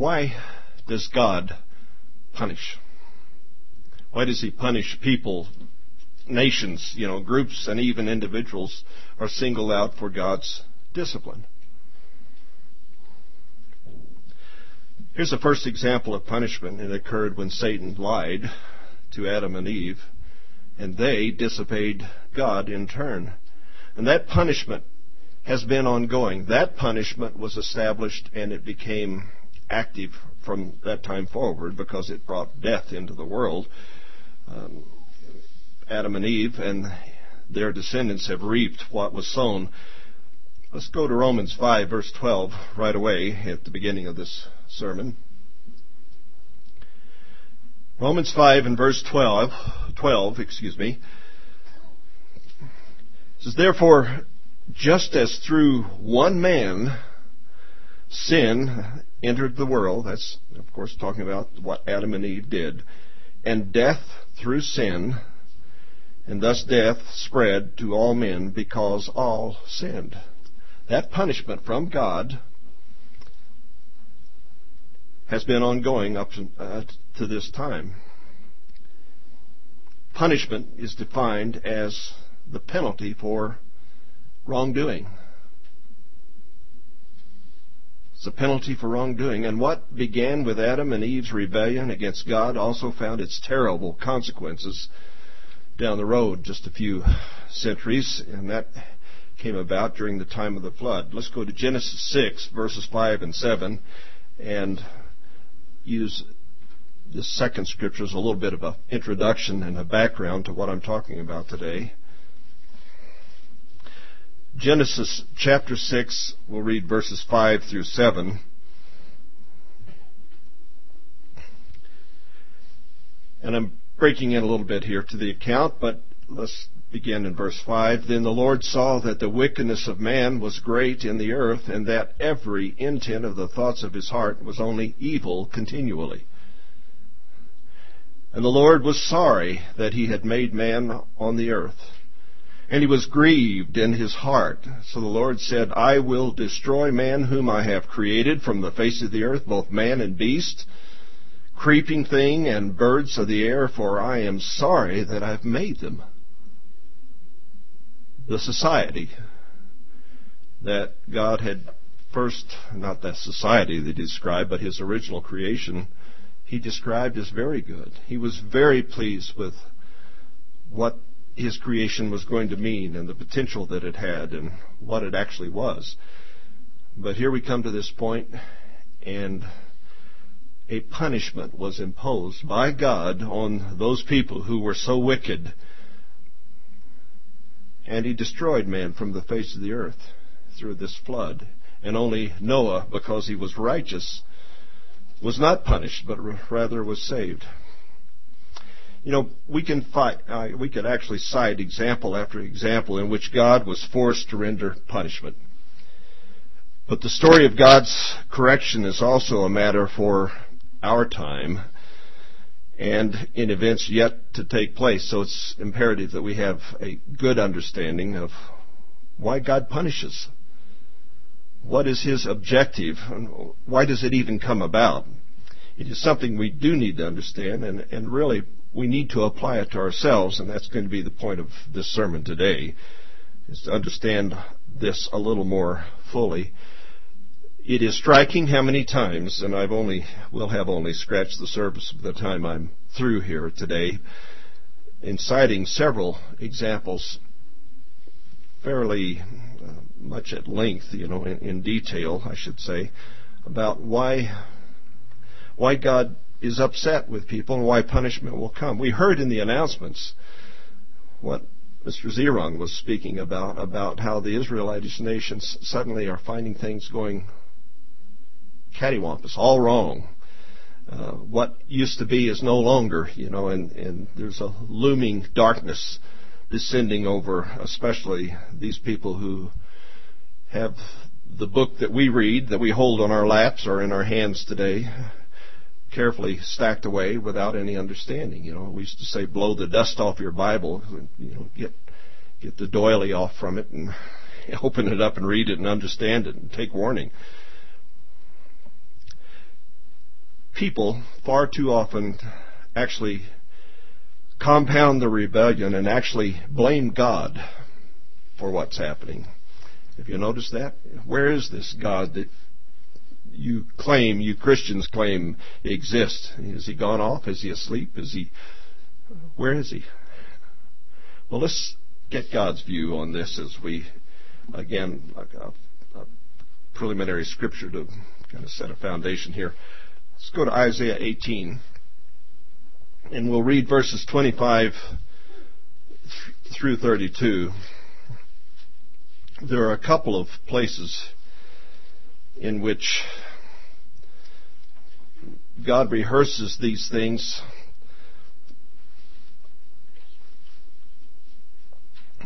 Why does God punish? Why does He punish people, nations, groups, and even individuals are singled out for God's discipline? Here's the first example of punishment. It occurred when Satan lied to Adam and Eve, and they disobeyed God in turn. And that punishment has been ongoing. That punishment was established and it became active from that time forward because it brought death into the world. Adam and Eve and their descendants have reaped what was sown. Let's go to Romans 5, verse 12, right away at the beginning of this sermon. Romans 5 and verse 12, says, therefore, just as through one man sin entered the world, that's, of course, talking about what Adam and Eve did, and death through sin, and thus death spread to all men because all sinned. That punishment from God has been ongoing up to this time. Punishment is defined as the penalty for wrongdoing. It's a penalty for wrongdoing. And what began with Adam and Eve's rebellion against God also found its terrible consequences down the road just a few centuries, and that came about during the time of the flood. Let's go to Genesis 6, verses 5 and 7, and use this second scripture as a little bit of an introduction and a background to what I'm talking about today. Genesis chapter 6, we'll read verses 5 through 7. And I'm breaking in a little bit here to the account, but let's begin in verse 5. Then the Lord saw that the wickedness of man was great in the earth, and that every intent of the thoughts of his heart was only evil continually. And the Lord was sorry that he had made man on the earth, and he was grieved in his heart. So the Lord said, I will destroy man whom I have created from the face of the earth, both man and beast, creeping thing and birds of the air, for I am sorry that I've made them. The society that God had first, not that society that he described, but his original creation, he described as very good. He was very pleased with what his creation was going to mean and the potential that it had and what it actually was. But here we come to this point, and a punishment was imposed by God on those people who were so wicked, and he destroyed man from the face of the earth through this flood. And only Noah, because he was righteous, was not punished, but rather was saved. We could actually cite example after example in which God was forced to render punishment. But the story of God's correction is also a matter for our time and in events yet to take place. So it's imperative that we have a good understanding of why God punishes. What is his objective? And why does it even come about? It is something we do need to understand, and really we need to apply it to ourselves, and that's going to be the point of this sermon today, is to understand this a little more fully. It is striking how many times, and will have only scratched the surface by the time I'm through here today, in citing several examples fairly much at length, in detail, I should say, about why God is upset with people and why punishment will come. We heard in the announcements what Mr. Zerong was speaking about how the Israelitish nations suddenly are finding things going cattywampus, all wrong. What used to be is no longer, and there's a looming darkness descending over especially these people who have the book that we read, that we hold on our laps or in our hands today, carefully stacked away without any understanding. We used to say, blow the dust off your Bible, get the doily off from it and open it up and read it and understand it and take warning. people far too often actually compound the rebellion and actually blame God for what's happening. Have you noticed that? Where is this God that you Christians claim exists? Has he gone off? Is he asleep? Where is he? Well, let's get God's view on this as we, again, a preliminary scripture to kind of set a foundation here. Let's go to Isaiah 18, and we'll read verses 25 through 32. There are a couple of places in which God rehearses these things. I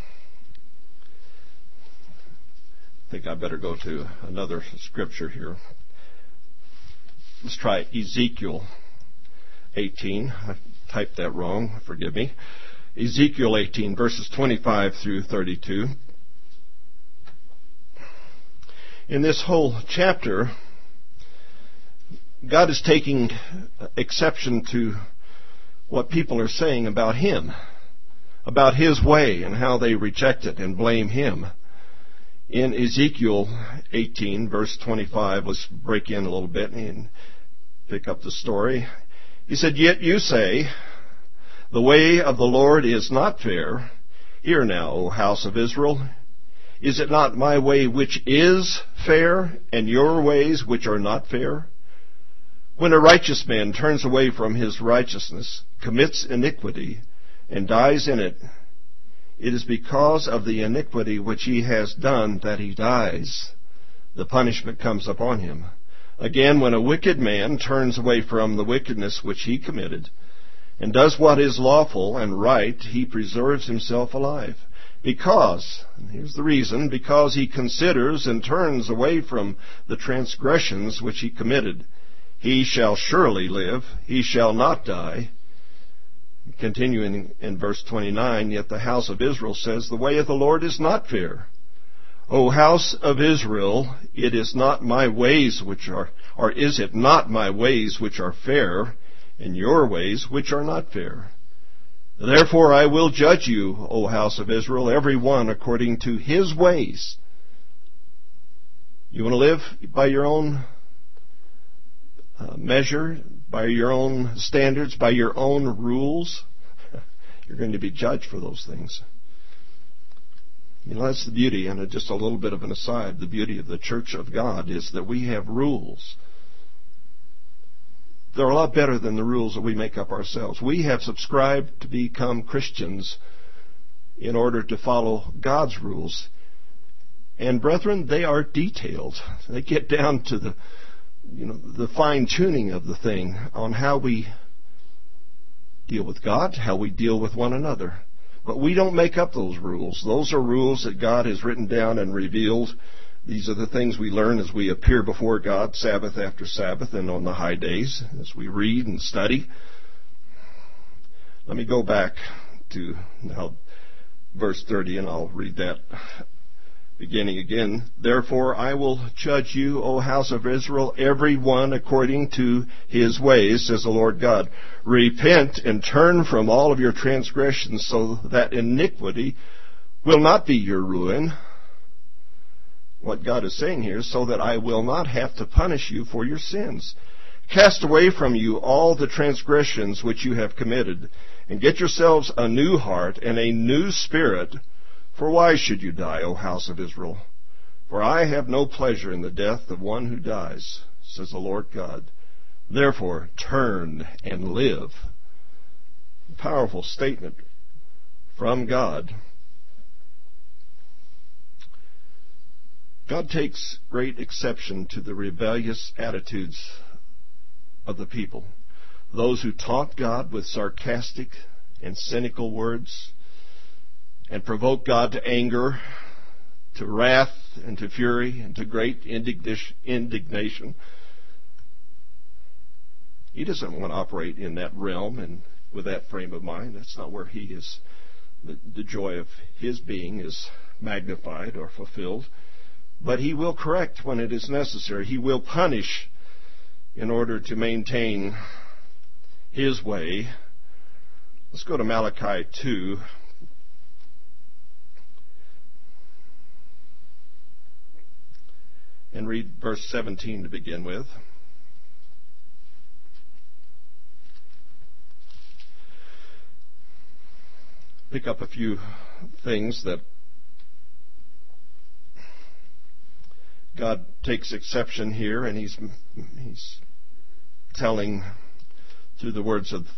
think I better go to another scripture here. Let's try Ezekiel 18. I typed that wrong. Forgive me. Ezekiel 18, verses 25 through 32. In this whole chapter, God is taking exception to what people are saying about Him, about His way and how they reject it and blame Him. In Ezekiel 18, verse 25, let's break in a little bit and pick up the story. He said, "Yet you say, the way of the Lord is not fair. Hear now, O house of Israel. Is it not my way which is fair, and your ways which are not fair? When a righteous man turns away from his righteousness, commits iniquity, and dies in it, it is because of the iniquity which he has done that he dies. The punishment comes upon him. Again, when a wicked man turns away from the wickedness which he committed, and does what is lawful and right, he preserves himself alive. Because, and here's the reason, because he considers and turns away from the transgressions which he committed. He shall surely live, he shall not die." Continuing in verse 29, "Yet the house of Israel says, the way of the Lord is not fair. O house of Israel, it is not my ways which are, or is it not my ways which are fair, and your ways which are not fair? Therefore I will judge you, O house of Israel, every one according to his ways." You want to live by your own measure, by your own standards, by your own rules? You're going to be judged for those things. You know, that's the beauty, and just a little bit of an aside, the beauty of the Church of God is that we have rules. They're a lot better than the rules that we make up ourselves. We have subscribed to become Christians in order to follow God's rules. And brethren, they are detailed. They get down to the fine-tuning of the thing on how we deal with God, how we deal with one another. But we don't make up those rules. Those are rules that God has written down and revealed. These are the things we learn as we appear before God Sabbath after Sabbath and on the high days as we read and study. Let me go back to now verse 30, and I'll read that beginning again. "Therefore I will judge you, O house of Israel, every one according to his ways, says the Lord God. Repent and turn from all of your transgressions, so that iniquity will not be your ruin." What God is saying here is, so that I will not have to punish you for your sins. "Cast away from you all the transgressions which you have committed, and get yourselves a new heart and a new spirit. For why should you die, O house of Israel? For I have no pleasure in the death of one who dies, says the Lord God. Therefore turn and live." A powerful statement from God. God takes great exception to the rebellious attitudes of the people. Those who taunt God with sarcastic and cynical words and provoke God to anger, to wrath, and to fury, and to great indignation. He doesn't want to operate in that realm and with that frame of mind. That's not where he is. The joy of his being is magnified or fulfilled. But he will correct when it is necessary. He will punish in order to maintain His way. Let's go to Malachi 2. And read verse 17 to begin with. Pick up a few things that God takes exception here, and He's telling through the words of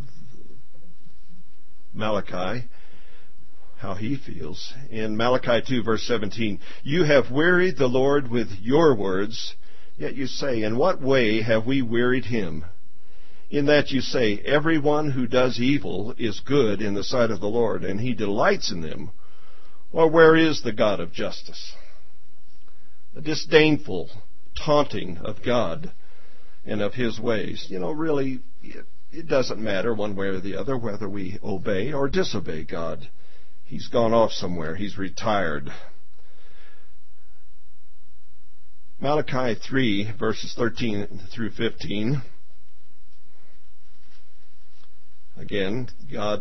Malachi how He feels. In Malachi 2, verse 17, "You have wearied the Lord with your words, yet you say, in what way have we wearied Him? In that you say, everyone who does evil is good in the sight of the Lord, and He delights in them. Or where is the God of justice?" A disdainful taunting of God and of His ways. Really, it doesn't matter one way or the other whether we obey or disobey God. He's gone off somewhere. He's retired. Malachi 3, verses 13 through 15. Again, God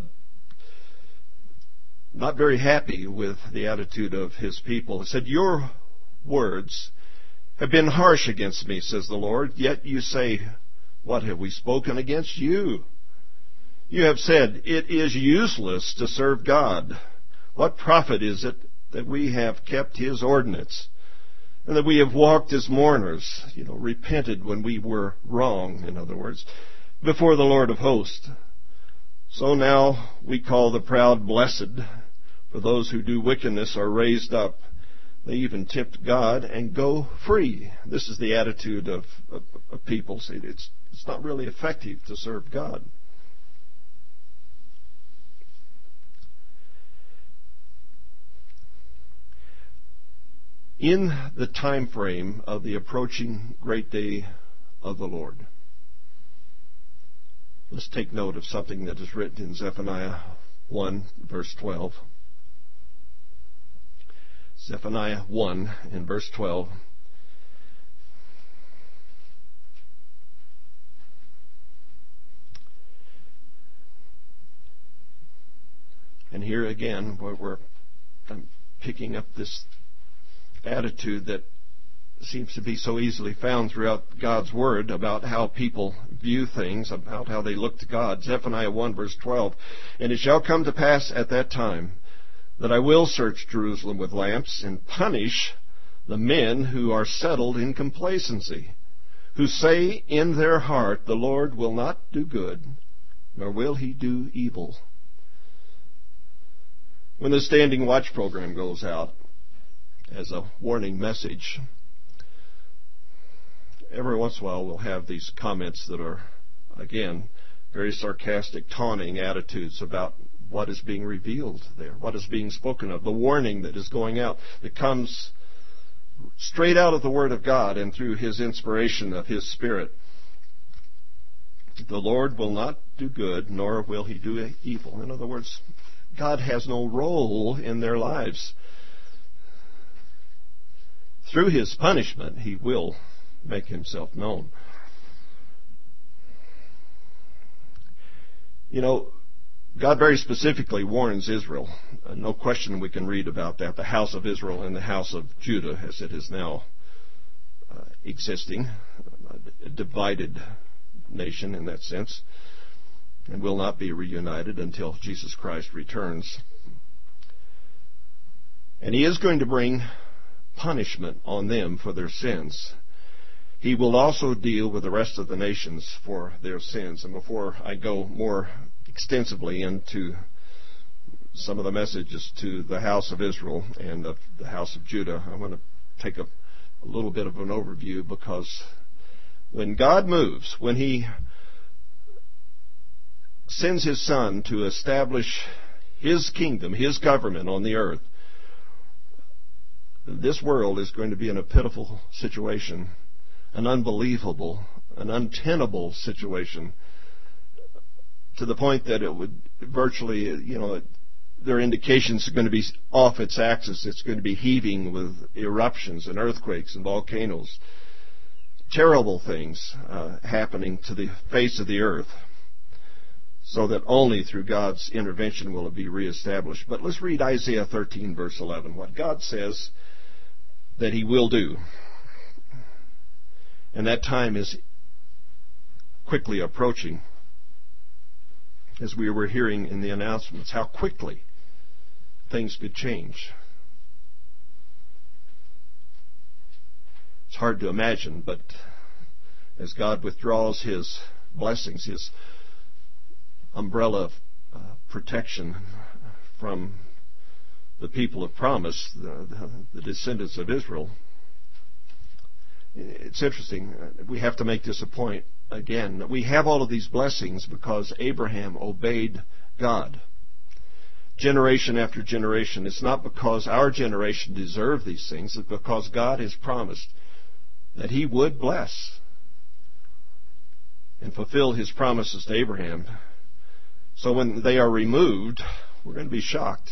not very happy with the attitude of His people. He said, "Your words have been harsh against me, says the Lord, yet you say, what have we spoken against you? You have said, it is useless to serve God. What profit is it that we have kept His ordinance, and that we have walked as mourners," repented when we were wrong, in other words, "before the Lord of hosts. So now we call the proud blessed, for those who do wickedness are raised up. They even tempt God and go free." This is the attitude of people. See, it's not really effective to serve God. In the time frame of the approaching great day of the Lord, let's take note of something that is written in Zephaniah 1, verse 12. Zephaniah 1 and verse 12. And here again, I'm picking up this attitude that seems to be so easily found throughout God's Word about how people view things, about how they look to God. Zephaniah 1, verse 12. "And it shall come to pass at that time that I will search Jerusalem with lamps and punish the men who are settled in complacency, who say in their heart, the Lord will not do good, nor will He do evil." When the Standing Watch program goes out as a warning message, every once in a while we'll have these comments that are, again, very sarcastic, taunting attitudes about what is being revealed there, what is being spoken of, the warning that is going out, that comes straight out of the Word of God and through His inspiration of His Spirit. The Lord will not do good, nor will He do evil. In other words, God has no role in their lives. Through His punishment, He will make Himself known. God very specifically warns Israel. No question we can read about that. The house of Israel and the house of Judah, as it is now existing, a divided nation in that sense, and will not be reunited until Jesus Christ returns. And He is going to bring punishment on them for their sins. He will also deal with the rest of the nations for their sins. And before I go more extensively into some of the messages to the house of Israel and of the house of Judah, I want to take a little bit of an overview, because when God moves, when He sends His Son to establish His kingdom, His government on the earth, this world is going to be in a pitiful situation, an unbelievable, an untenable situation, to the point that it would virtually, there are indications it's going to be off its axis. It's going to be heaving with eruptions and earthquakes and volcanoes. terrible things happening to the face of the earth, so that only through God's intervention will it be reestablished. But let's read Isaiah 13, verse 11, what God says that He will do. And that time is quickly approaching, as we were hearing in the announcements, how quickly things could change. It's hard to imagine, but as God withdraws His blessings, His umbrella of protection from the people of promise, the descendants of Israel, it's interesting. We have to make this a point again. We have all of these blessings because Abraham obeyed God. Generation after generation. It's not because our generation deserved these things. It's because God has promised that He would bless and fulfill His promises to Abraham. So when they are removed, we're going to be shocked.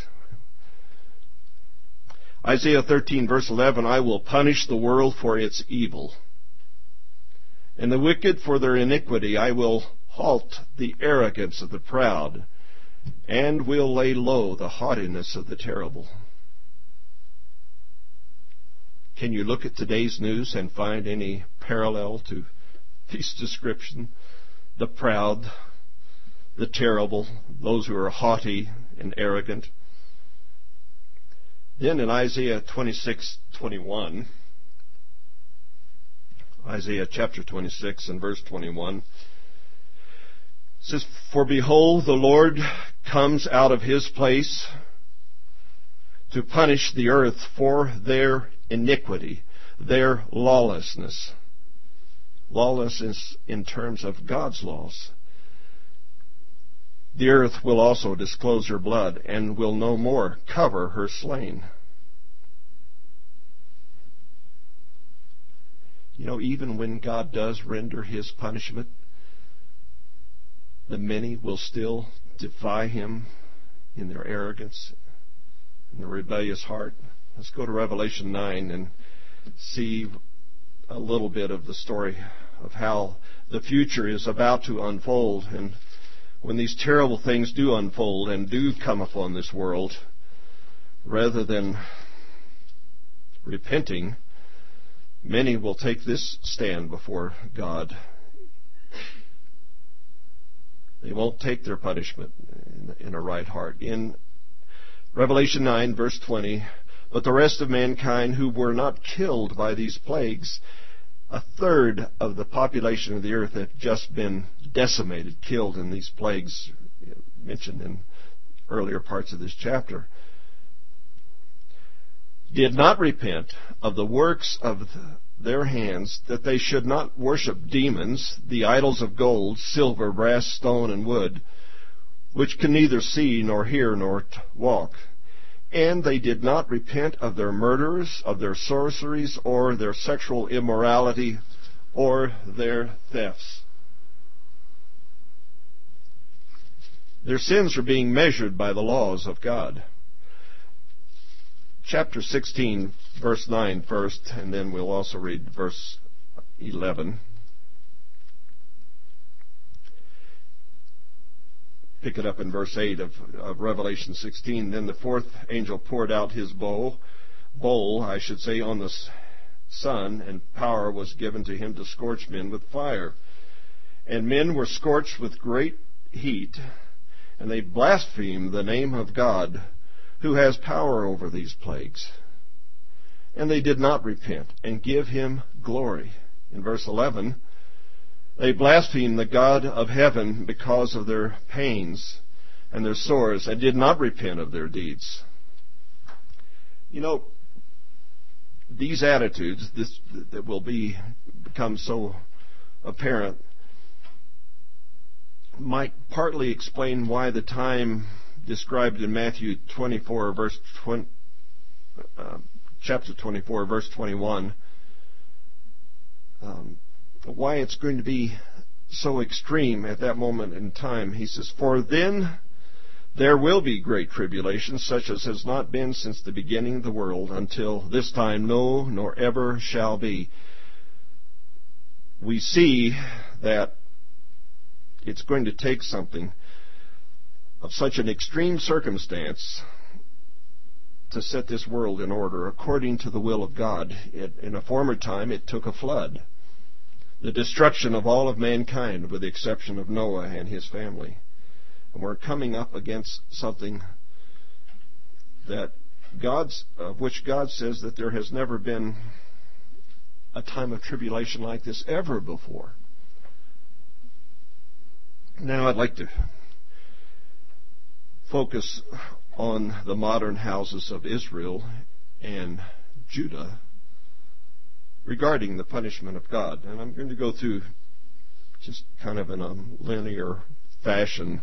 Isaiah 13, verse 11, I will punish the world for its evil, and the wicked for their iniquity. I will halt the arrogance of the proud, and will lay low the haughtiness of the terrible. Can you look at today's news and find any parallel to these descriptions? The proud, the terrible, those who are haughty and arrogant. Then in Isaiah 26:21, Isaiah chapter 26 and verse 21, it says, For behold, the Lord comes out of His place to punish the earth for their iniquity, their lawlessness. Lawlessness in terms of God's laws. The earth will also disclose her blood, and will no more cover her slain. You know, even when God does render His punishment, the many will still defy Him in their arrogance, in their rebellious heart. Let's go to Revelation 9 and see a little bit of the story of how the future is about to unfold. And when these terrible things do unfold and do come upon this world, rather than repenting, many will take this stand before God. They won't take their punishment in a right heart. In Revelation 9, verse 20, but the rest of mankind who were not killed by these plagues, a third of the population of the earth had just been decimated, killed in these plagues mentioned in earlier parts of this chapter, did not repent of the works of their hands, that they should not worship demons, the idols of gold, silver, brass, stone, and wood, which can neither see nor hear nor walk. And they did not repent of their murders, of their sorceries, or their sexual immorality, or their thefts. Their sins are being measured by the laws of God. Chapter 16, verse 9 first, and then we'll also read verse 11. Pick it up in verse 8 of Revelation 16. Then the fourth angel poured out his bowl, on the sun, and power was given to him to scorch men with fire. And men were scorched with great heat, and they blasphemed the name of God, who has power over these plagues. And they did not repent and give Him glory. In verse 11, they blasphemed the God of heaven because of their pains and their sores, and did not repent of their deeds. You know, these attitudes that will become so apparent might partly explain why the time described in Matthew 24, chapter 24, verse 21, why it's going to be so extreme at that moment in time. He says, For then there will be great tribulation, such as has not been since the beginning of the world until this time, no, nor ever shall be. we see that it's going to take something of such an extreme circumstance to set this world in order according to the will of God. In a former time, it took a flood, the destruction of all of mankind with the exception of Noah and his family. And we're coming up against something that which God says that there has never been a time of tribulation like this ever before. Now I'd like to focus on the modern houses of Israel and Judah regarding the punishment of God. And I'm going to go through just kind of in a linear fashion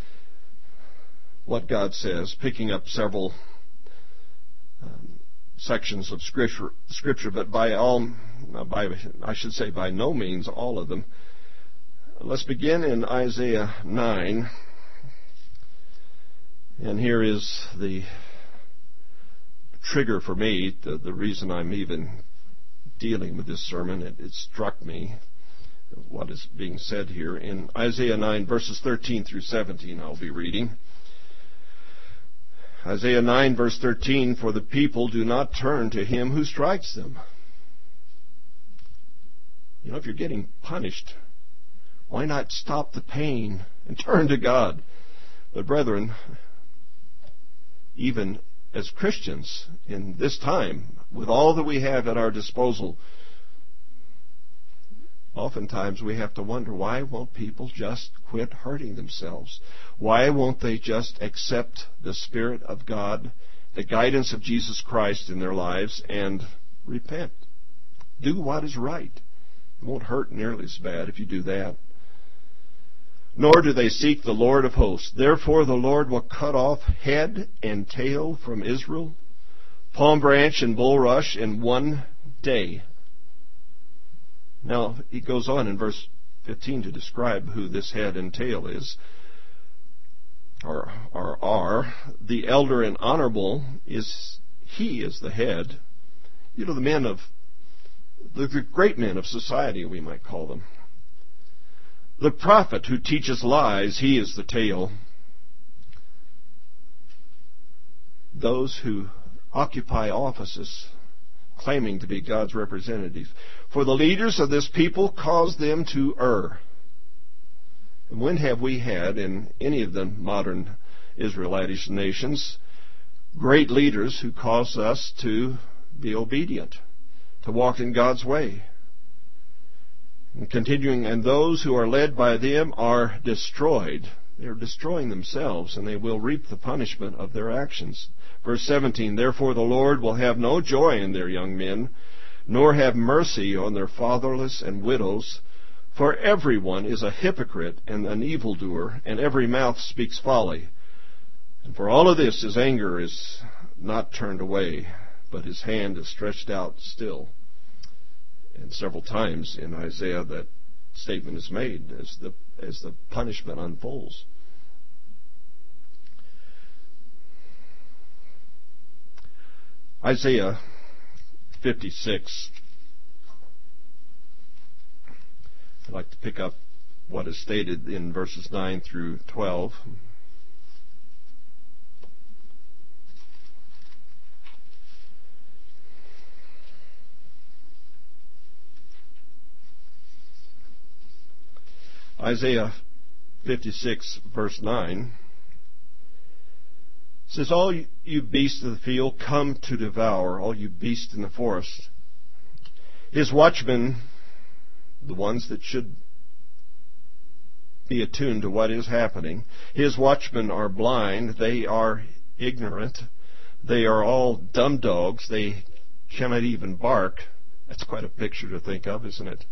what God says, picking up several sections of Scripture, but by no means all of them. Let's begin in Isaiah 9. And here is the trigger for me, the reason I'm even dealing with this sermon. It struck me, what is being said here. In Isaiah 9, verses 13 through 17, I'll be reading. Isaiah 9, verse 13, "For the people do not turn to him who strikes them." You know, if you're getting punished, why not stop the pain and turn to God? But brethren, even as Christians in this time, with all that we have at our disposal, oftentimes we have to wonder, why won't people just quit hurting themselves? Why won't they just accept the Spirit of God, the guidance of Jesus Christ in their lives, and repent? Do what is right. It won't hurt nearly as bad if you do that. "Nor do they seek the Lord of hosts. Therefore the Lord will cut off head and tail from Israel, palm branch and bulrush in one day." Now, he goes on in verse 15 to describe who this head and tail is, or are. "The elder and honorable is the head." You know, the great men of society, we might call them. "The prophet who teaches lies, he is the tail." Those who occupy offices claiming to be God's representatives. "For the leaders of this people cause them to err." And when have we had in any of the modern Israelitish nations great leaders who cause us to be obedient, to walk in God's way? And continuing, "And those who are led by them are destroyed." They're destroying themselves, and they will reap the punishment of their actions. Verse 17, "Therefore the Lord will have no joy in their young men, nor have mercy on their fatherless and widows. For everyone is a hypocrite and an evildoer, and every mouth speaks folly. And for all of this his anger is not turned away, but his hand is stretched out still." And several times in Isaiah that statement is made as the punishment unfolds. Isaiah 56. I'd like to pick up what is stated in verses 9 through 12. Isaiah 56, verse 9 says, "All you beasts of the field come to devour, all you beasts in the forest. His watchmen," the ones that should be attuned to what is happening, "his watchmen are blind, they are ignorant, they are all dumb dogs, they cannot even bark." That's quite a picture to think of, isn't it?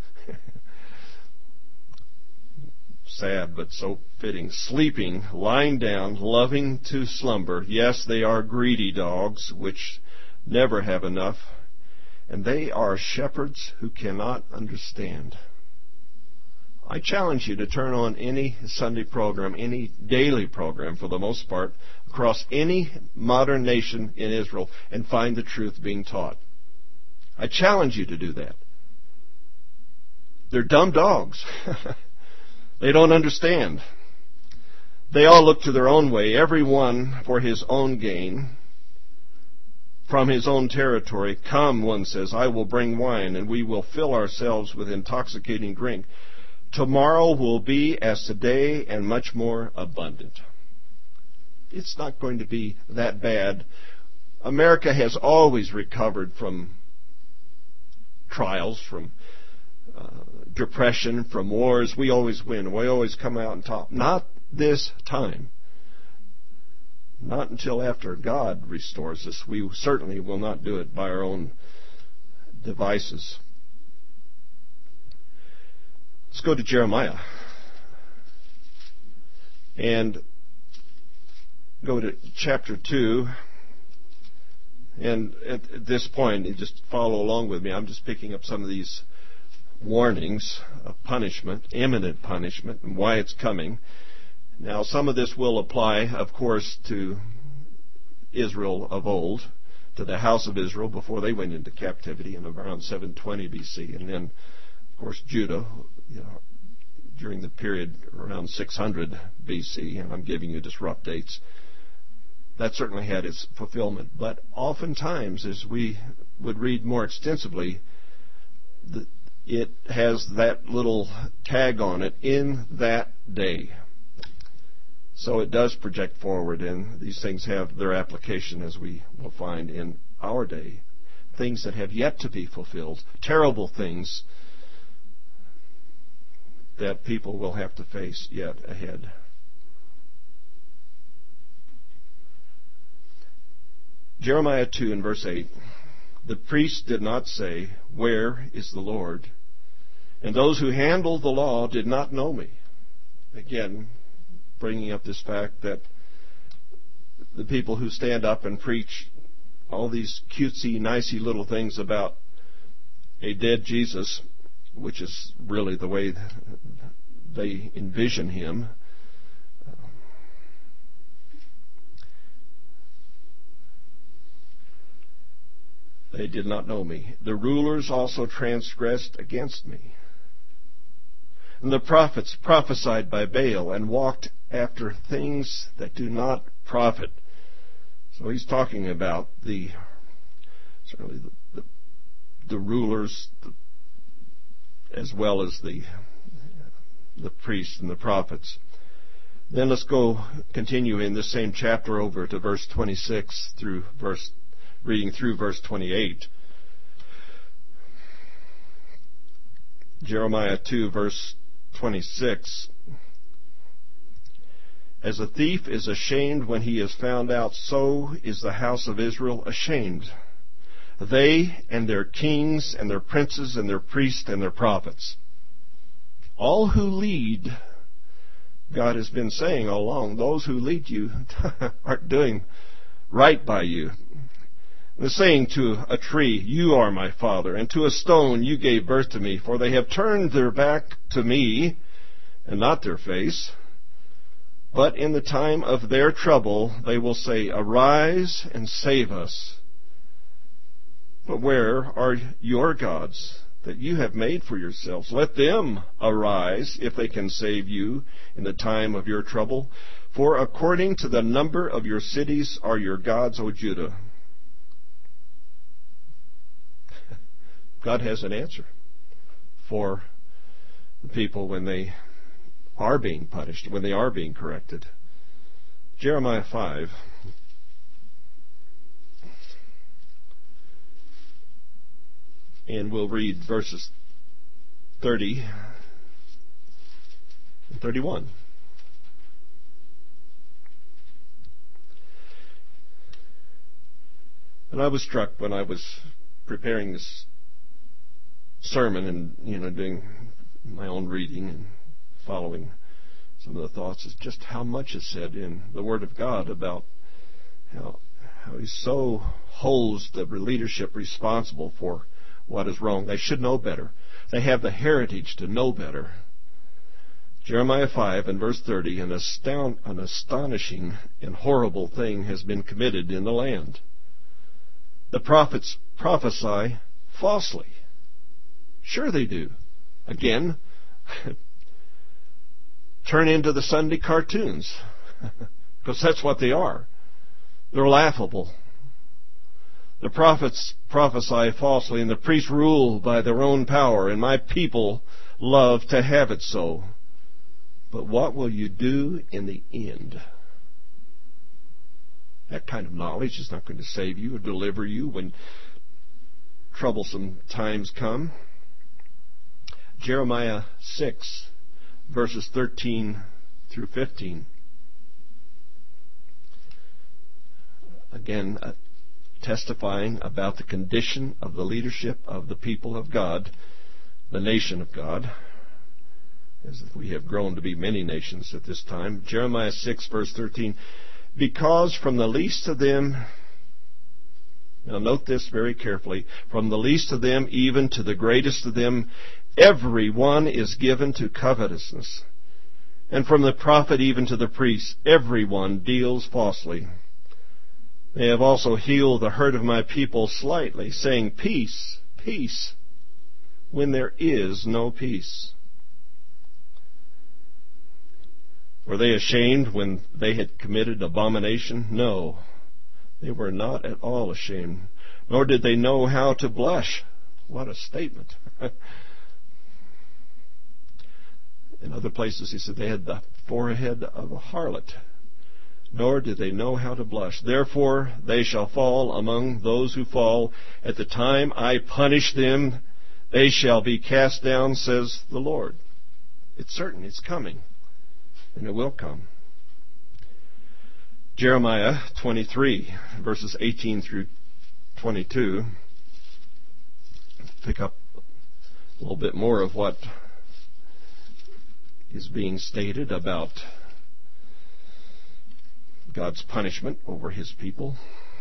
Sad, but so fitting. "Sleeping, lying down, loving to slumber. Yes, they are greedy dogs, which never have enough. And they are shepherds who cannot understand." I challenge you to turn on any Sunday program, any daily program for the most part, across any modern nation in Israel, and find the truth being taught. I challenge you to do that. They're dumb dogs. They don't understand. They all look to their own way, every one for his own gain, from his own territory. Come, one says, I will bring wine, and we will fill ourselves with intoxicating drink. Tomorrow will be as today, and much more abundant. It's not going to be that bad. America has always recovered from trials, from depression, from wars. We always win. We always come out on top. Not this time. Not until after God restores us. We certainly will not do it by our own devices. Let's go to Jeremiah. And go to chapter 2. And at this point, you just follow along with me. I'm just picking up some of these warnings of punishment, imminent punishment, and why it's coming. Now, some of this will apply, of course, to Israel of old, to the house of Israel before they went into captivity in around 720 B.C. And then, of course, Judah, during the period around 600 B.C., and I'm giving you just rough dates. That certainly had its fulfillment. But oftentimes, as we would read more extensively, it has that little tag on it, in that day. So it does project forward, and these things have their application, as we will find in our day. Things that have yet to be fulfilled, terrible things that people will have to face yet ahead. Jeremiah 2 and verse 8. The priests did not say, where is the Lord? And those who handled the law did not know me. Again, bringing up this fact that the people who stand up and preach all these cutesy, nicey little things about a dead Jesus, which is really the way they envision him, they did not know me. The rulers also transgressed against me. And the prophets prophesied by Baal and walked after things that do not profit. So he's talking about certainly the rulers, as well as the priests and the prophets. Then let's continue in this same chapter over to verse 26 reading through verse 28. Jeremiah 2, verse 26. As a thief is ashamed when he is found out, so is the house of Israel ashamed. They and their kings and their princes and their priests and their prophets. All who lead, God has been saying all along, those who lead you aren't doing right by you. The saying to a tree, you are my father, and to a stone, you gave birth to me, for they have turned their back to me, and not their face. But in the time of their trouble, they will say, arise and save us. But where are your gods that you have made for yourselves? Let them arise, if they can save you in the time of your trouble. For according to the number of your cities are your gods, O Judah. God has an answer for the people when they are being punished, when they are being corrected. Jeremiah 5. And we'll read verses 30 and 31. And I was struck when I was preparing this sermon and doing my own reading and following some of the thoughts, is just how much is said in the Word of God about how He so holds the leadership responsible for what is wrong. They should know better. They have the heritage to know better. Jeremiah 5 and verse 30, an astonishing and horrible thing has been committed in the land. The prophets prophesy falsely. Sure they do. Again, turn into the Sunday cartoons, because that's what they are. They're laughable. The prophets prophesy falsely, and the priests rule by their own power, and my people love to have it so. But what will you do in the end? That kind of knowledge is not going to save you or deliver you when troublesome times come. Jeremiah 6, verses 13 through 15. Again, testifying about the condition of the leadership of the people of God, the nation of God, as we have grown to be many nations at this time. Jeremiah 6, verse 13. Because from the least of them, now note this very carefully, from the least of them even to the greatest of them, every one is given to covetousness. And from the prophet even to the priest, every one deals falsely. They have also healed the hurt of my people slightly, saying, peace, peace, when there is no peace. Were they ashamed when they had committed abomination? No, they were not at all ashamed, nor did they know how to blush. What a statement. In other places he said they had the forehead of a harlot, nor did they know how to blush. Therefore they shall fall among those who fall. At the time I punish them, they shall be cast down, says the Lord. It's certain, it's coming. And it will come. Jeremiah 23, verses 18 through 22. Pick up a little bit more of what is being stated about God's punishment over His people.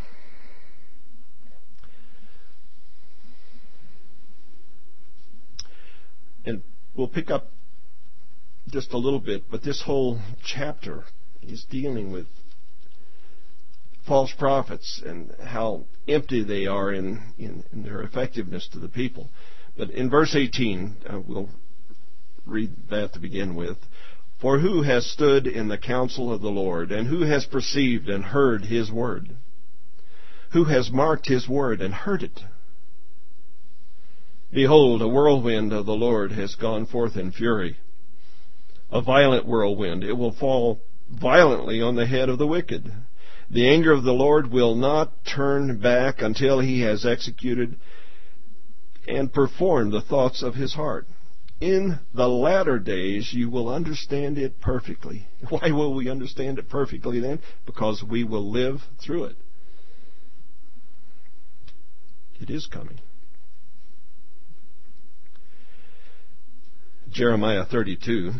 And we'll pick up just a little bit, but this whole chapter is dealing with false prophets and how empty they are in their effectiveness to the people. But in verse 18, we'll read that to begin with. For who has stood in the counsel of the Lord, and who has perceived and heard His word? Who has marked His word and heard it? Behold, a whirlwind of the Lord has gone forth in fury. A violent whirlwind. It will fall violently on the head of the wicked. The anger of the Lord will not turn back until He has executed and performed the thoughts of His heart. In the latter days you will understand it perfectly. Why will we understand it perfectly then? Because we will live through it. It is coming. Jeremiah 32.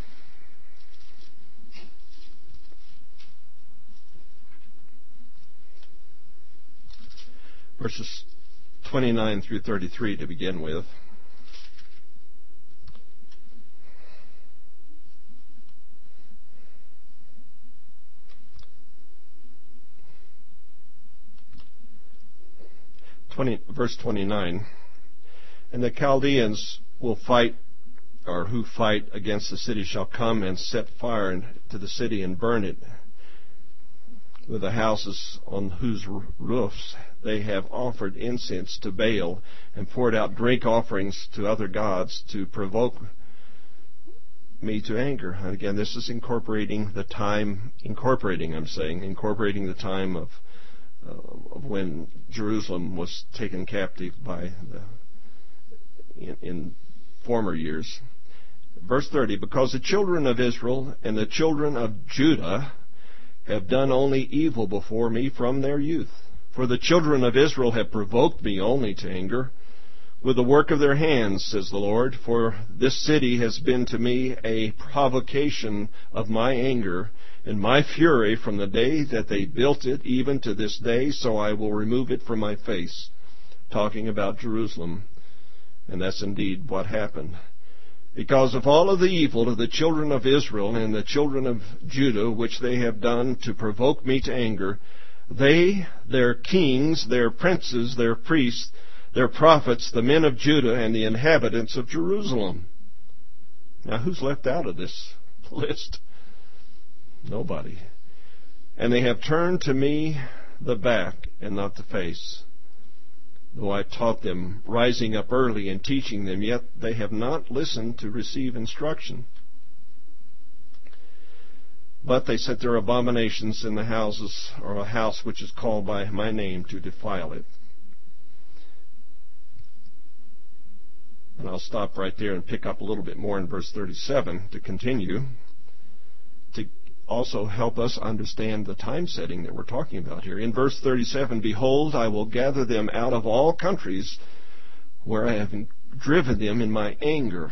Verses 29 through 33 to begin with. Verse 29. And the Chaldeans will fight, or who fight against the city shall come and set fire to the city and burn it, with the houses on whose roofs they have offered incense to Baal and poured out drink offerings to other gods to provoke me to anger. And again, this is incorporating the time of when Jerusalem was taken captive by in former years. Verse 30, because the children of Israel and the children of Judah have done only evil before me from their youth. For the children of Israel have provoked me only to anger with the work of their hands, says the Lord. For this city has been to me a provocation of my anger and my fury from the day that they built it even to this day, so I will remove it from my face. Talking about Jerusalem. And that's indeed what happened. Because of all of the evil of the children of Israel and the children of Judah, which they have done to provoke me to anger, they, their kings, their princes, their priests, their prophets, the men of Judah, and the inhabitants of Jerusalem. Now, who's left out of this list? Nobody. And they have turned to me the back and not the face. Though I taught them, rising up early and teaching them, yet they have not listened to receive instruction. But they set their abominations in the houses, or a house which is called by my name, to defile it. And I'll stop right there and pick up a little bit more in verse 37 to continue, to also help us understand the time setting that we're talking about here. In verse 37, behold, I will gather them out of all countries where I have driven them in my anger.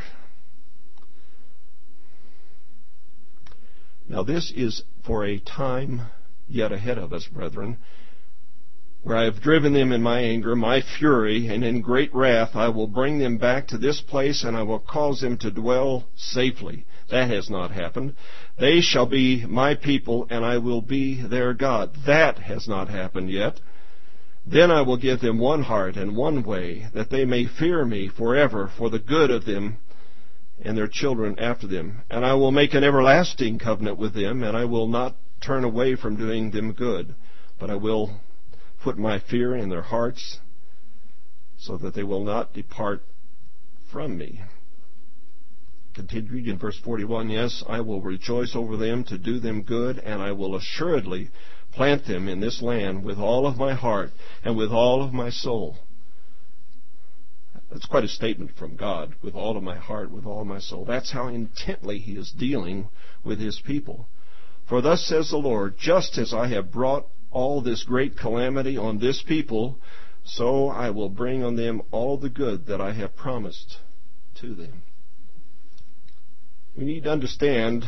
Now this is for a time yet ahead of us, brethren, where I have driven them in my anger, my fury, and in great wrath I will bring them back to this place, and I will cause them to dwell safely. That has not happened. They shall be my people, and I will be their God. That has not happened yet. Then I will give them one heart and one way, that they may fear me forever for the good of them and their children after them. And I will make an everlasting covenant with them, and I will not turn away from doing them good, but I will put my fear in their hearts, so that they will not depart from me. Continuing in verse 41, yes, I will rejoice over them to do them good, and I will assuredly plant them in this land with all of my heart and with all of my soul. That's quite a statement from God, with all of my heart, with all of my soul. That's how intently He is dealing with His people. For thus says the Lord, just as I have brought all this great calamity on this people, so I will bring on them all the good that I have promised to them. We need to understand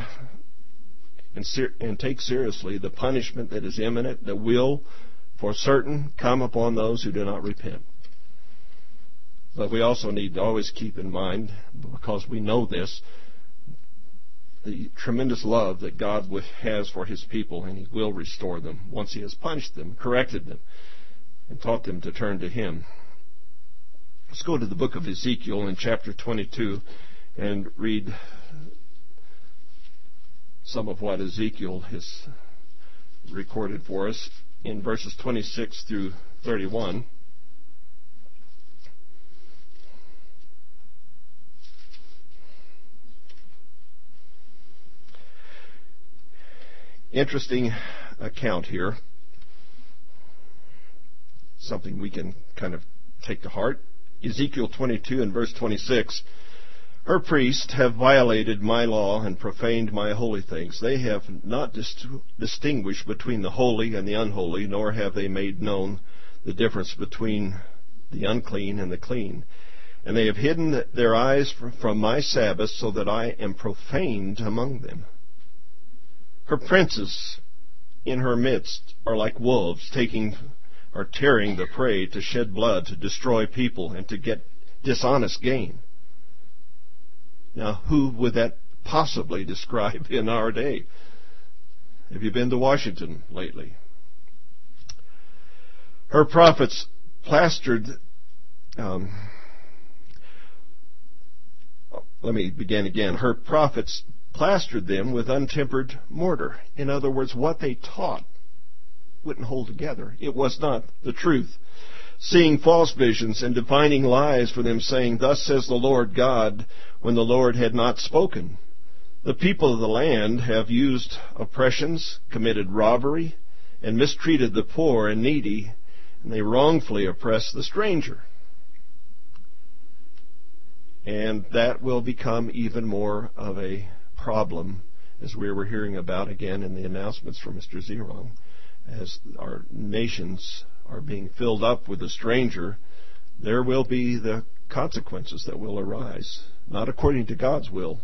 and take seriously the punishment that is imminent, that will, for certain, come upon those who do not repent. But we also need to always keep in mind, because we know this, the tremendous love that God has for His people, and He will restore them once He has punished them, corrected them, and taught them to turn to Him. Let's go to the book of Ezekiel in chapter 22 and read some of what Ezekiel has recorded for us in verses 26 through 31. Interesting account here. Something we can kind of take to heart. Ezekiel 22 and verse 26. Her priests have violated my law and profaned my holy things. They have not distinguished between the holy and the unholy, nor have they made known the difference between the unclean and the clean. And they have hidden their eyes from my Sabbath, so that I am profaned among them. Her princes in her midst are like wolves, taking or tearing the prey to shed blood, to destroy people, and to get dishonest gain. Now, who would that possibly describe in our day? Have you been to Washington lately? Her prophets plastered... let me begin again. Her prophets plastered them with untempered mortar. In other words, what they taught wouldn't hold together. It was not the truth. Seeing false visions and defining lies for them, saying, thus says the Lord God, when the Lord had not spoken. The people of the land have used oppressions, committed robbery, and mistreated the poor and needy, and they wrongfully oppress the stranger. And that will become even more of a problem, as we were hearing about again in the announcements from Mr. Zerong. As our nations are being filled up with the stranger, there will be the consequences that will arise, not according to God's will.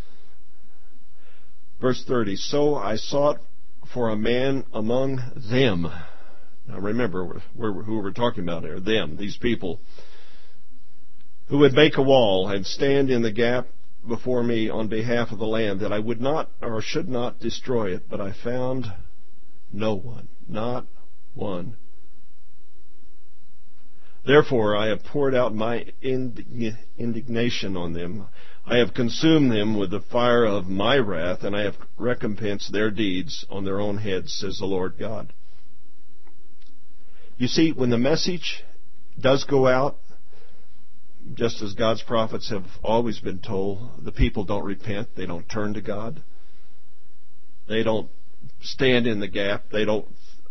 Verse 30, so I sought for a man among them. Now remember who we're talking about here, them, these people, who would make a wall and stand in the gap before me on behalf of the land, that I would not or should not destroy it, but I found no one, not one. Therefore I have poured out my indignation on them. I have consumed them with the fire of my wrath, and I have recompensed their deeds on their own heads, says the Lord God. You see, when the message does go out, just as God's prophets have always been told, the people don't repent. They don't turn to God. They don't stand in the gap. They don't,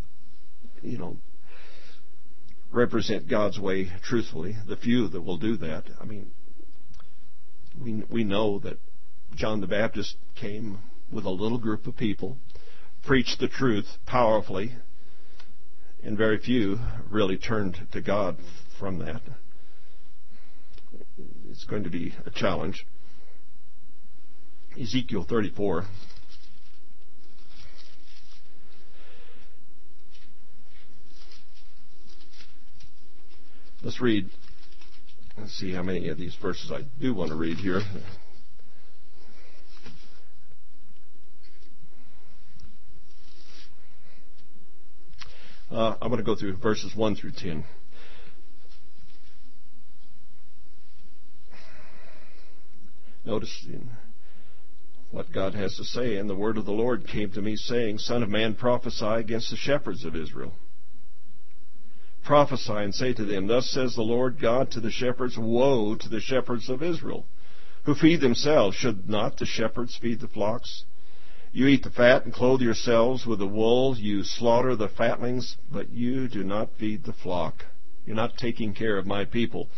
represent God's way truthfully. The few that will do that. I mean, we know that John the Baptist came with a little group of people, preached the truth powerfully, and very few really turned to God from that. It's going to be a challenge. Ezekiel 34. Let's read. Let's see how many of these verses I do want to read here. I'm going to go through verses 1 through 10. Notice what God has to say. And the word of the Lord came to me, saying, Son of man, prophesy against the shepherds of Israel. Prophesy and say to them, Thus says the Lord God to the shepherds, Woe to the shepherds of Israel, who feed themselves. Should not the shepherds feed the flocks? You eat the fat and clothe yourselves with the wool. You slaughter the fatlings, but you do not feed the flock. You're not taking care of my people.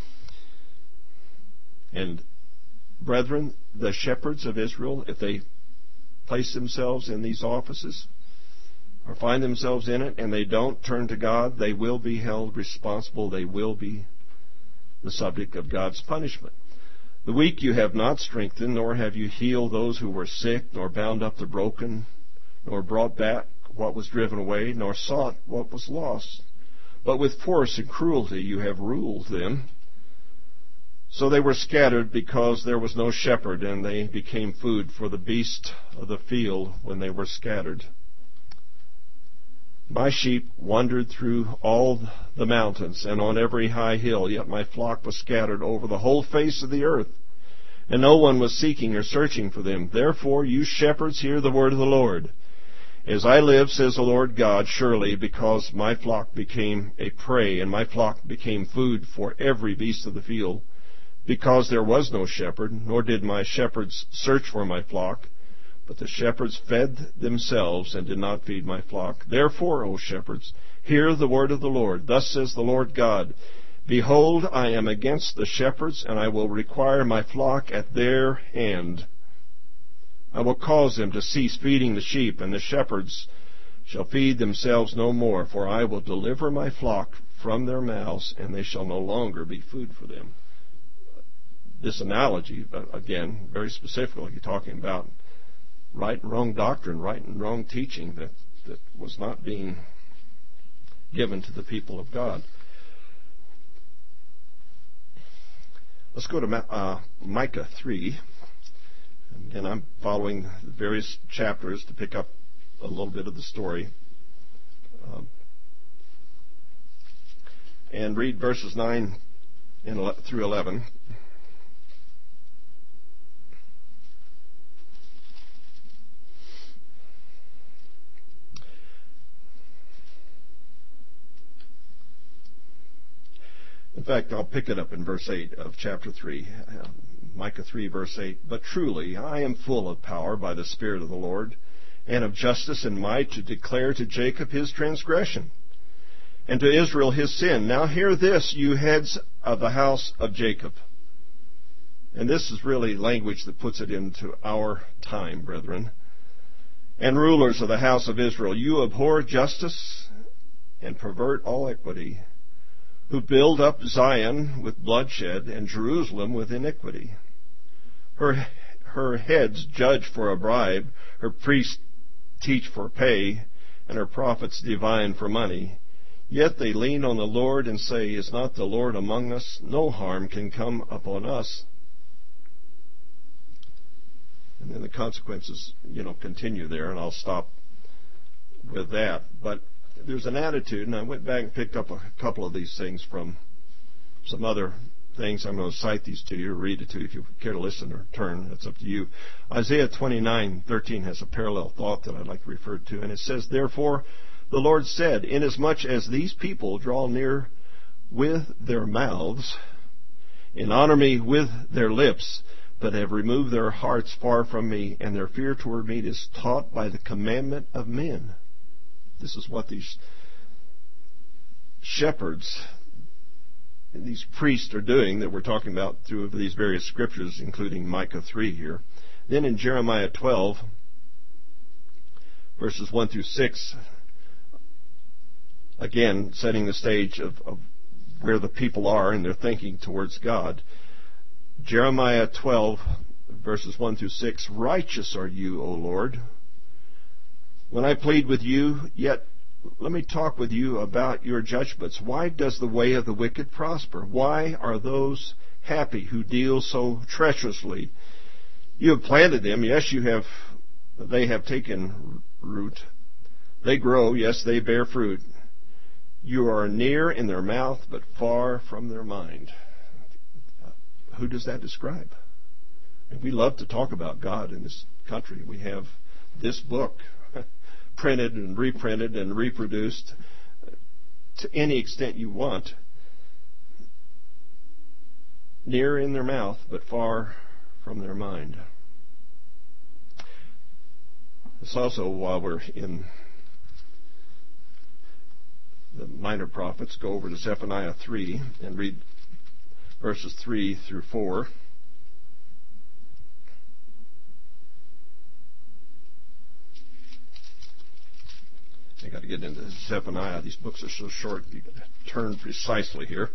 And brethren, the shepherds of Israel, if they place themselves in these offices, or find themselves in it, and they don't turn to God, they will be held responsible. They will be the subject of God's punishment. The weak you have not strengthened, nor have you healed those who were sick, nor bound up the broken, nor brought back what was driven away, nor sought what was lost. But with force and cruelty you have ruled them. So they were scattered because there was no shepherd, and they became food for the beasts of the field when they were scattered. My sheep wandered through all the mountains and on every high hill, yet my flock was scattered over the whole face of the earth, and no one was seeking or searching for them. Therefore, you shepherds, hear the word of the Lord. As I live, says the Lord God, surely because my flock became a prey, and my flock became food for every beast of the field, because there was no shepherd, nor did my shepherds search for my flock, but the shepherds fed themselves and did not feed my flock. Therefore, O shepherds, hear the word of the Lord. Thus says the Lord God, Behold, I am against the shepherds, and I will require my flock at their hand. I will cause them to cease feeding the sheep, and the shepherds shall feed themselves no more, for I will deliver my flock from their mouths, and they shall no longer be food for them. This analogy, again, very specifically talking about right and wrong doctrine, right and wrong teaching that was not being given to the people of God. Let's go to Micah 3. Again, I'm following the various chapters to pick up a little bit of the story. And read verses 9 through 11. In fact, I'll pick it up in verse 8 of chapter 3, Micah 3, verse 8. But truly, I am full of power by the Spirit of the Lord, and of justice and might to declare to Jacob his transgression, and to Israel his sin. Now hear this, you heads of the house of Jacob. And this is really language that puts it into our time, brethren. And rulers of the house of Israel, you abhor justice and pervert all equity, who build up Zion with bloodshed and Jerusalem with iniquity. Her heads judge for a bribe, her priests teach for pay, and her prophets divine for money. Yet they lean on the Lord and say, Is not the Lord among us? No harm can come upon us. And then the consequences, continue there, and I'll stop with that. But there's an attitude, and I went back and picked up a couple of these things from some other things. I'm going to cite these to you, or read it to you if you care to listen or turn. That's up to you. Isaiah 29:13 has a parallel thought that I'd like to refer to, and it says, "Therefore the Lord said, inasmuch as these people draw near with their mouths, and honor me with their lips, but have removed their hearts far from me, and their fear toward me is taught by the commandment of men." This is what these shepherds and these priests are doing that we're talking about through these various scriptures, including Micah 3 here. Then in Jeremiah 12, verses 1 through 6, again, setting the stage of where the people are in their thinking towards God. Jeremiah 12, verses 1 through 6, "Righteous are you, O Lord, when I plead with you, yet let me talk with you about your judgments. Why does the way of the wicked prosper? Why are those happy who deal so treacherously? You have planted them, yes, they have taken root. They grow, yes, they bear fruit. You are near in their mouth, but far from their mind." Who does that describe? And we love to talk about God in this country. We have this book printed and reprinted and reproduced to any extent you want. Near in their mouth, but far from their mind. It's also, while we're in the minor prophets, go over to Zephaniah 3 and read verses 3 through 4. I got to get into Zephaniah. These books are so short, you got to turn precisely here.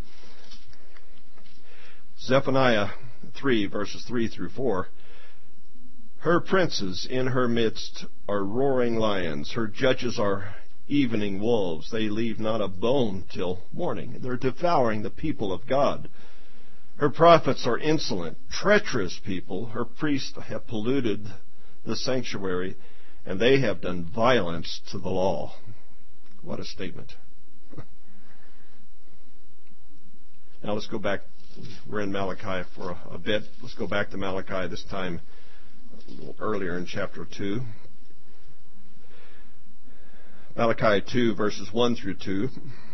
Zephaniah 3, verses 3 through 4. "Her princes in her midst are roaring lions. Her judges are evening wolves. They leave not a bone till morning. They're devouring the people of God. Her prophets are insolent, treacherous people. Her priests have polluted the sanctuary, and they have done violence to the law." What a statement. Now let's go back. We're in Malachi for a bit. Let's go back to Malachi, this time a little earlier in chapter 2. Malachi 2, verses 1 through 2.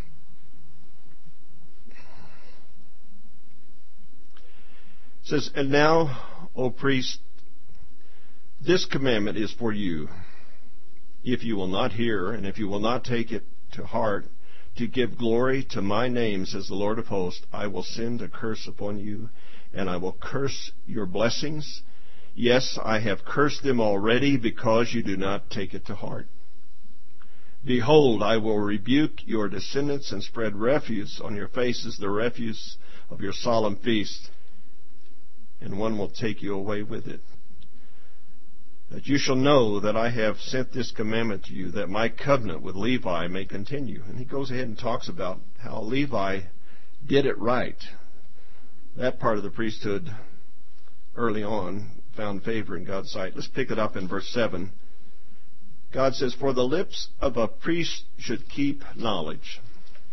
It says, "And now, O priest, this commandment is for you. If you will not hear, and if you will not take it to heart, to give glory to my name, says the Lord of hosts, I will send a curse upon you, and I will curse your blessings. Yes, I have cursed them already, because you do not take it to heart. Behold, I will rebuke your descendants and spread refuse on your faces, the refuse of your solemn feast, and one will take you away with it. That you shall know that I have sent this commandment to you, that my covenant with Levi may continue." And he goes ahead and talks about how Levi did it right. That part of the priesthood early on found favor in God's sight. Let's pick it up in verse 7. God says, "For the lips of a priest should keep knowledge,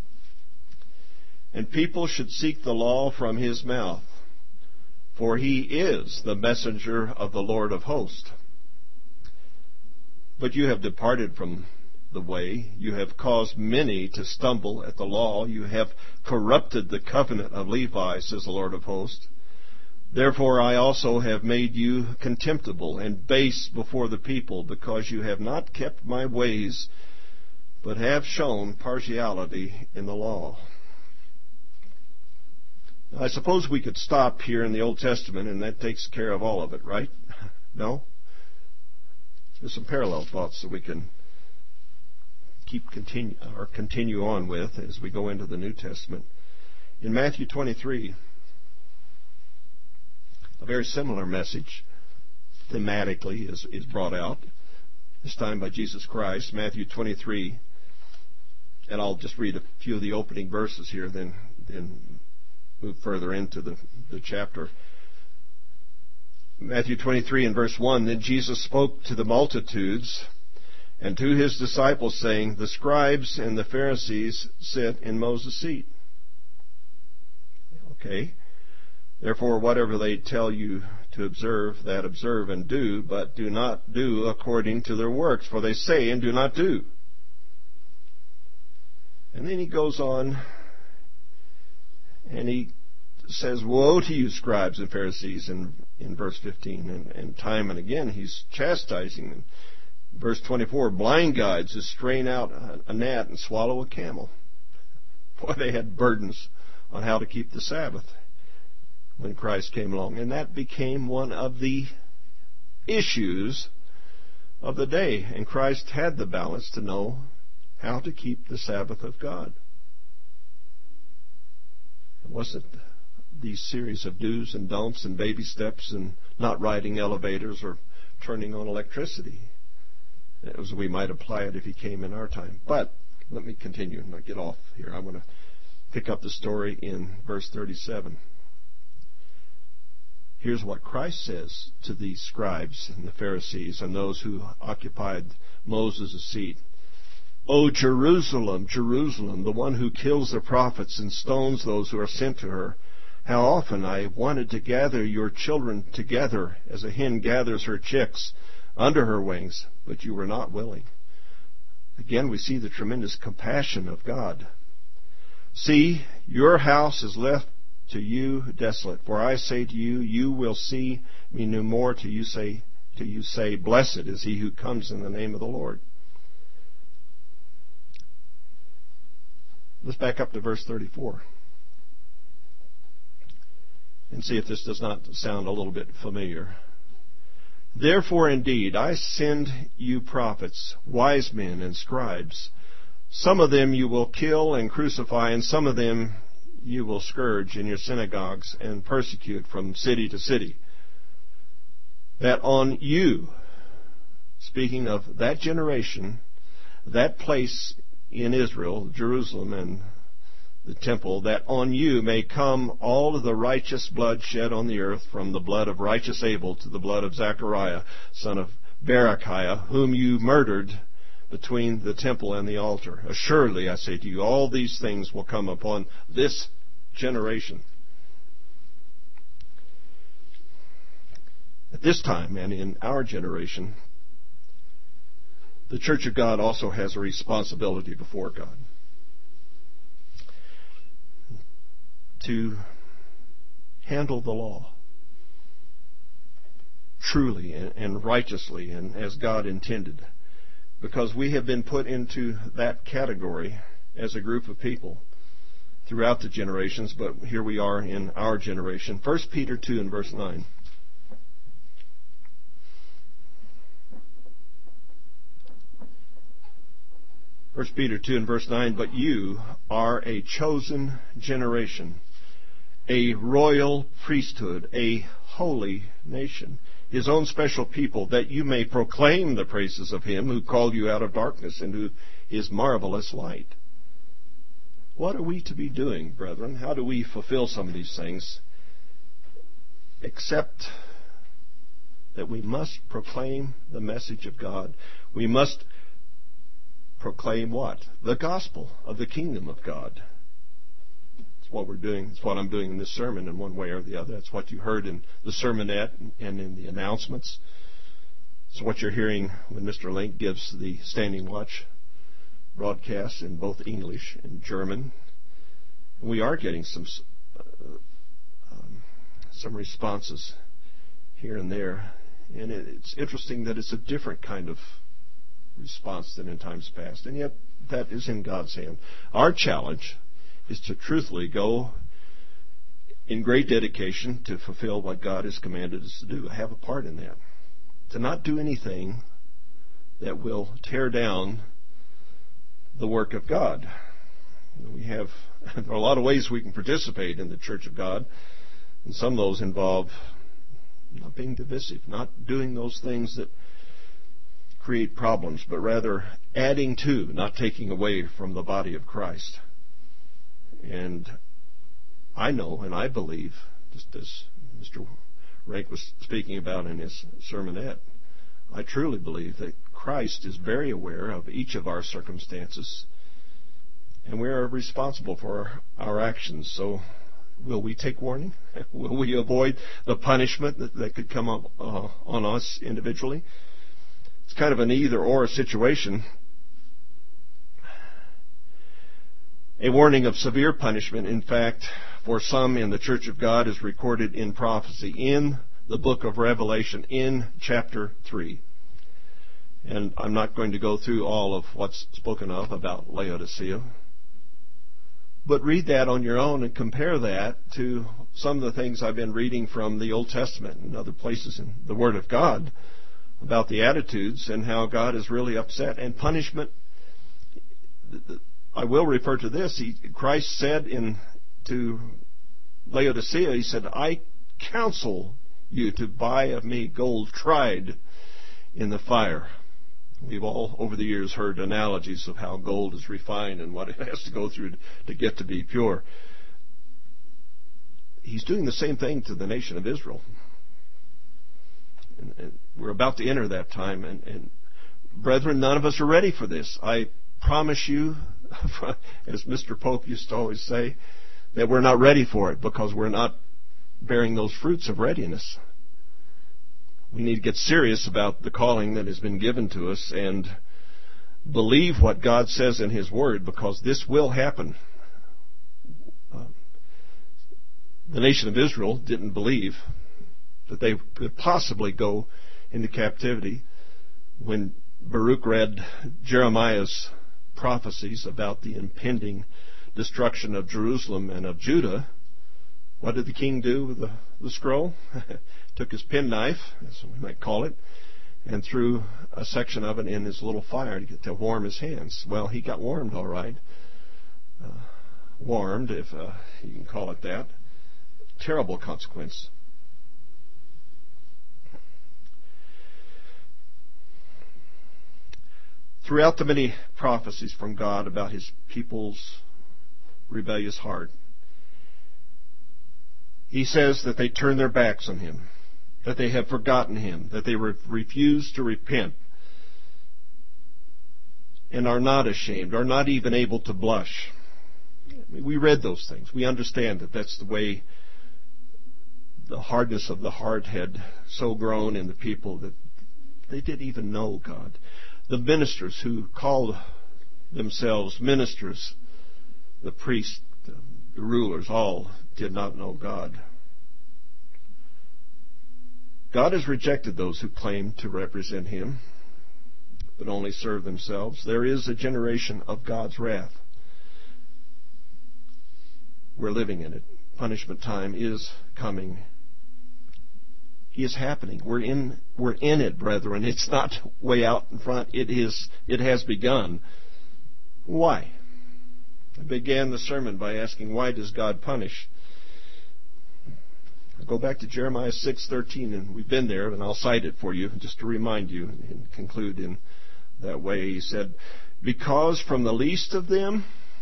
and people should seek the law from his mouth, for he is the messenger of the Lord of hosts. But you have departed from the way. You have caused many to stumble at the law. You have corrupted the covenant of Levi, says the Lord of hosts. Therefore I also have made you contemptible and base before the people, because you have not kept my ways, but have shown partiality in the law." Now, I suppose we could stop here in the Old Testament, and that takes care of all of it, right? No? There's some parallel thoughts that we can continue on with as we go into the New Testament. In Matthew 23, a very similar message thematically is brought out, this time by Jesus Christ. Matthew 23, and I'll just read a few of the opening verses here, then move further into the chapter. Matthew 23 and verse 1, "Then Jesus spoke to the multitudes and to his disciples, saying, The scribes and the Pharisees sit in Moses' seat. Okay? Therefore, whatever they tell you to observe, that observe and do, but do not do according to their works, for they say and do not do. And then he goes on, and he says, woe to you, scribes and Pharisees, in verse 15. And time and again, he's chastising them. Verse 24, blind guides who strain out a gnat and swallow a camel. Boy, they had burdens on how to keep the Sabbath when Christ came along. And that became one of the issues of the day. And Christ had the balance to know how to keep the Sabbath of God. It wasn't these series of do's and don'ts and baby steps and not riding elevators or turning on electricity. As we might apply it if he came in our time. But let me continue and not get off here. I want to pick up the story in verse 37. Here's what Christ says to the scribes and the Pharisees and those who occupied Moses' seat. O Jerusalem, Jerusalem, the one who kills the prophets and stones those who are sent to her. How often I wanted to gather your children together as a hen gathers her chicks under her wings, but you were not willing. Again, we see the tremendous compassion of God. See, your house is left to you desolate. For I say to you, you will see me no more till you say, blessed is he who comes in the name of the Lord. Let's back up to verse 34 and see if this does not sound a little bit familiar. Therefore, indeed, I send you prophets, wise men, and scribes. Some of them you will kill and crucify, and some of them you will scourge in your synagogues and persecute from city to city. That on you, speaking of that generation, that place in Israel, Jerusalem and the temple, that on you may come all of the righteous blood shed on the earth, from the blood of righteous Abel to the blood of Zechariah, son of Berechiah, whom you murdered between the temple and the altar. Assuredly, I say to you, all these things will come upon this generation. At this time, and in our generation, the Church of God also has a responsibility before God to handle the law truly and righteously and as God intended, because we have been put into that category as a group of people throughout the generations, but here we are in our generation. 1 Peter 2 and verse 9. First Peter 2 and verse 9, but you are a chosen generation, a royal priesthood, a holy nation, his own special people, that you may proclaim the praises of him who called you out of darkness into his marvelous light. What are we to be doing, brethren? How do we fulfill some of these things? Except that we must proclaim the message of God. We must proclaim what? The gospel of the kingdom of God. That's what we're doing. It's what I'm doing in this sermon in one way or the other. That's what you heard in the sermonette and in the announcements. It's what you're hearing when Mr. Link gives the Standing Watch broadcasts in both English and German. We are getting some responses here and there. And it's interesting that it's a different kind of response than in times past, and yet that is in God's hand. Our challenge is to truthfully go in great dedication to fulfill what God has commanded us to do, have a part in that, to not do anything that will tear down the work of God. There are a lot of ways we can participate in the Church of God, and some of those involve not being divisive, not doing those things that create problems, but rather adding to, not taking away from the body of Christ. And I know and I believe, just as Mr. Rank was speaking about in his sermonette, I truly believe that Christ is very aware of each of our circumstances, and we are responsible for our actions. So Will we take warning? Will we avoid the punishment that could come up on us individually? It's kind of an either-or situation. A warning of severe punishment, in fact, for some in the Church of God is recorded in prophecy in the book of Revelation in chapter 3. And I'm not going to go through all of what's spoken of about Laodicea. But read that on your own and compare that to some of the things I've been reading from the Old Testament and other places in the Word of God about the attitudes and how God is really upset. And punishment, I will refer to this. Christ said to Laodicea, He said, I counsel you to buy of me gold tried in the fire. We've all, over the years, heard analogies of how gold is refined and what it has to go through to get to be pure. He's doing the same thing to the nation of Israel. And we're about to enter that time. And brethren, none of us are ready for this. I promise you, as Mr. Pope used to always say, that we're not ready for it because we're not bearing those fruits of readiness. We need to get serious about the calling that has been given to us and believe what God says in His Word, because this will happen. The nation of Israel didn't believe that they could possibly go into captivity. When Baruch read Jeremiah's prophecies about the impending destruction of Jerusalem and of Judah, what did the king do with the scroll? Took his penknife, as we might call it, and threw a section of it in his little fire to warm his hands. Well, he got warmed all right. Warmed, if you can call it that. Terrible consequence. Throughout the many prophecies from God about His people's rebellious heart, He says that they turn their backs on Him, that they have forgotten Him, that they refuse to repent, and are not ashamed, are not even able to blush. We read those things. We understand that that's the way the hardness of the heart had so grown in the people that they didn't even know God. The ministers who called themselves ministers, the priests, the rulers, all did not know God. God has rejected those who claim to represent Him, but only serve themselves. There is a generation of God's wrath. We're living in it. Punishment time is coming. It is happening. We're in it, brethren. It's not way out in front. It has begun. Why? I began the sermon by asking, why does God punish? I'll go back to Jeremiah 6:13, and we've been there, and I'll cite it for you just to remind you and conclude in that way. He said, because from the least of them,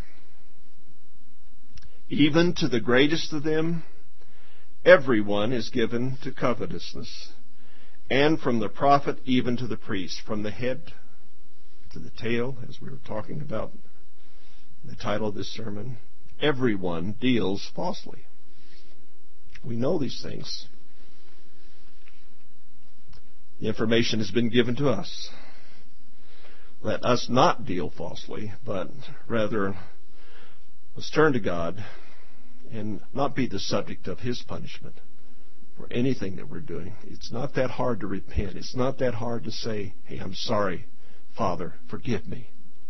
even to the greatest of them, everyone is given to covetousness, and from the prophet even to the priest, from the head to the tail, as we were talking about the title of this sermon, everyone deals falsely. We know these things. The information has been given to us. Let us not deal falsely, but rather let's turn to God and not be the subject of His punishment for anything that we're doing. It's not that hard to repent. It's not that hard to say, hey, I'm sorry, Father, forgive me.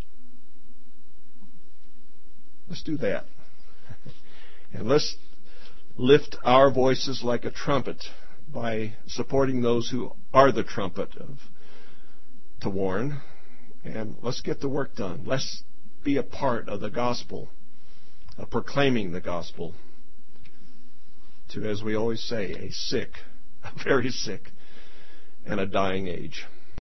Let's do that. And let's lift our voices like a trumpet by supporting those who are the trumpet to warn. And let's get the work done. Let's be a part of the gospel, of proclaiming the gospel to, as we always say, a very sick, and a dying age.